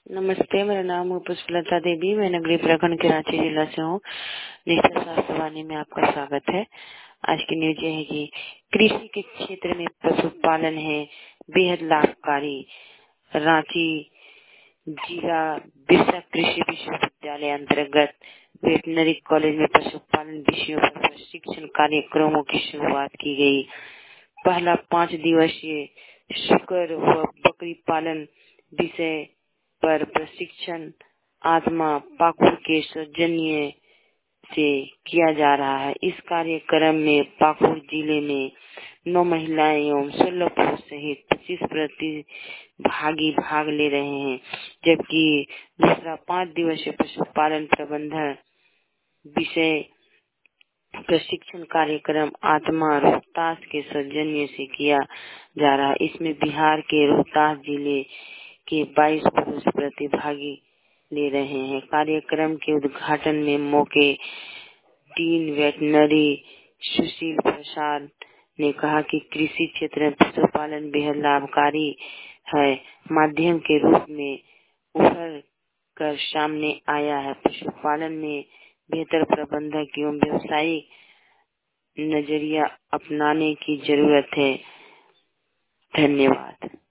नमस्ते, मेरा नाम है पुष्पलता देवी। मैं नगरी प्रखंड के रांची जिला से हूँ। निष्ठा स्वास्थ्य वाणी में आपका स्वागत है। आज की न्यूज ये है कि कृषि के क्षेत्र में पशुपालन है बेहद लाभकारी। रांची जिला बिरसा कृषि विश्वविद्यालय अंतर्गत वेटनरी कॉलेज में पशुपालन विषयों पर प्रशिक्षण कार्यक्रमों की शुरुआत की गई। पहला 5 दिवसीय शुकर व बकरी पालन विषय पर प्रशिक्षण आत्मा पाकुड़ के सौजन्य से किया जा रहा है। इस कार्यक्रम में पाकुड़ जिले में 9 महिलाएं एवं 16 पुरुष सहित 25 प्रतिभागी भाग ले रहे हैं, जबकि दूसरा 5 दिवसीय पशुपालन प्रबंधन विषय प्रशिक्षण कार्यक्रम आत्मा रोहतास के सौजन्य से किया जा रहा है। इसमें बिहार के रोहतास जिले के 22 पुरुष प्रतिभागी ले रहे हैं। कार्यक्रम के उद्घाटन में मौके डीन वेटनरी सुशील प्रसाद ने कहा कि कृषि क्षेत्र में पशुपालन बेहद लाभकारी है, माध्यम के रूप में उभर कर सामने आया है। पशुपालन में बेहतर प्रबंधक एवं व्यवसायिक नजरिया अपनाने की जरूरत है। धन्यवाद।